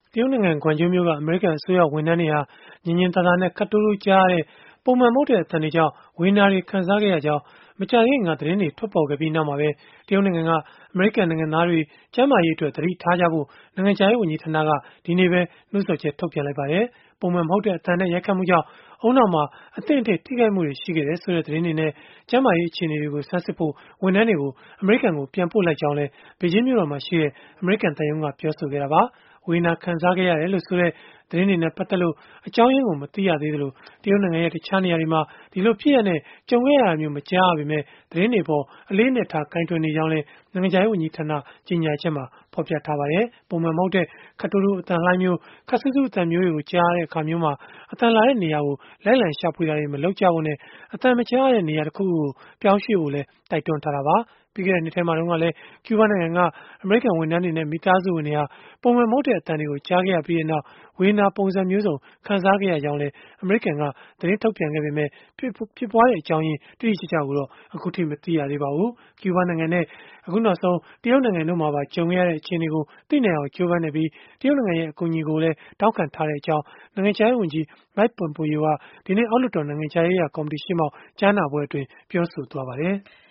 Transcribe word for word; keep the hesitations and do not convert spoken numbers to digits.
တရုတ်နိုင်ငံ ကွမ်ကျိုမြို့က အမေရိကန်အစိုးရဝန်ထမ်းတွေဟာ ညင်ညင်သာသာနဲ့ ခပ်တိုးတိုးကြားရတဲ့ ပုံမှန်မဟုတ်တဲ့ အသံတွေကြောင့် ဝေဒနာတွေ ခံစားခဲ့ရကြောင်း မကြာသေးခင်က သတင်းတွေ ထွက်ပေါ်ခဲ့ပြီးနောက်မှာပဲ တရုတ်နိုင်ငံက အမေရိကန်နိုင်ငံသားတွေ ကျန်းမာရေးအတွက် သတိထားကြဖို့ နိုင်ငံခြားရေးဝန်ကြီးဌာနက ဒီနေ့ပဲ နှိုးဆော်ချက် ထုတ်ပြန်လိုက်ပါတယ်။ ပုံမှန်မဟုတ်တဲ့ အသံနဲ့ ရိုက်ခတ်မှုကြောင့် ဦးနှောက်မှာ အသင့်အတင့် ထိခိုက်မှုတွေ ရှိခဲ့တယ်ဆိုတဲ့ သတင်းတွေနဲ့ ကျန်းမာရေး အခြေအနေတွေကို ဆန်းစစ်ဖို့ ဝန်ထမ်းတွေကို အမေရိကန်ကို ပြန်ပို့လိုက်ကြောင်းလည်း ဘေဂျင်းမြို့တော်မှာရှိတဲ့ အမေရိကန်သံရုံးက ပြောဆိုခဲ့တာပါ။ ဝေဒနာခံစားခဲ့ရတယ်လို့ဆိုတဲ့ သတင်းတွေနဲ့ ပတ်သက်လို့ အကြောင်းရင်းကို မသိရသေးသလို၊ တရုတ်နိုင်ငံရဲ့ တခြားနေရာတွေမှာ ဒီလိုဖြစ်ရပ်နဲ့ ကြုံခဲ့ရတာမျိုး မကြားရပေမဲ့ သတင်းတွေအပေါ် အလေးအနက်ထား ကိုင်တွယ်နေကြောင်းလည်း နိုင်ငံခြားရေး ဝန်ကြီးဌာန ကြေညာချက်မှာ ဖော်ပြထားပါတယ်။ ပုံမှန်မဟုတ်တဲ့ ခပ်တိုးတိုး အသံလှိုင်းမျိုး၊ ခပ်စူးစူး အသံမျိုးတွေကို ကြားရတဲ့ အခါမျိုးမှာ အသံလာတဲ့နေရာကို လိုက်လံရှာဖွေတာတွေ မလုပ်ကြဖို့နဲ့ အသံမကြားရတဲ့ နေရာတခုခုကို ပြောင်းရွှေ့ဖို့လည်း တိုက်တွန်းထားတာပါ။ ပြီးခဲ့တဲ့နှစ်ထဲမှာတုန်းကလည်း ကျူးဘားနိုင်ငံက အမေရိကန်ဝန်ထမ်းတွေနဲ့ မိသားစုဝင်တွေဟာ ပုံမှန်မဟုတ်တဲ့ အသံတွေကို ကြားခဲ့ရပြီးနောက် ဝေဒနာပုံစံမျိုးစုံ ခံစားခဲ့ရကြောင်းလည်း အမေရိကန်က သတင်းထုတ်ပြန်ခဲ့ပေမဲ့ ဖြစ်ပွားတဲ့ အကြောင်းရင်း တိတိကျကျကိုတော့ အခုအထိ မသိရသေးပါဘူး။ ကျူးဘားနိုင်ငံနဲ့ အခုနောက်ဆုံး တရုတ်နိုင်ငံတို့မှာပါ ကြုံခဲ့ရတဲ့ အခြေအနေကို သိနိုင်အောင် ကြိုးပမ်းနေပြီး၊ တရုတ်နိုင်ငံရဲ့ အကူအညီကိုလည်း တောင်းခံထားကြောင်း နိုင်ငံခြားရေးဝန်ကြီး Mike Pompeo က ဒီနေ့ အောက်လွှတ်တော် နိုင်ငံခြားရေးရာ ကော်မတီရှေ့မှောက် ကြားနာပွဲအတွင်း ပြောဆိုသွားပါတယ်။